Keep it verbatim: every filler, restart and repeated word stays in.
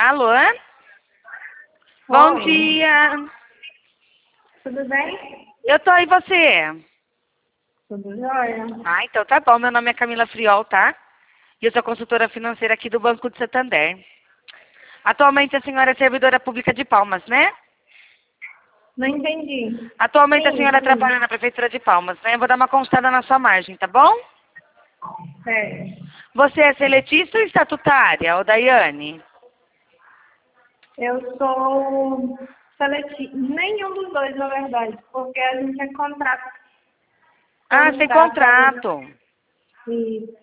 Alô? Bom dia. Tudo bem? Eu tô, e você? Tudo jóia. Ah, então tá bom. Meu nome é Camila Friol, tá? E eu sou consultora financeira aqui do Banco de Santander. Atualmente a senhora é servidora pública de Palmas, né? Não entendi. Atualmente a Sim, senhora sim. trabalha na Prefeitura de Palmas, né? Eu vou dar uma consultada na sua margem, tá bom? Certo. Você é seletista ou estatutária, ô Daiane? Eu sou seletivo. Nenhum dos dois, na verdade, porque a gente é contrato. Ah, sem Contrato aí. contrato. Isso.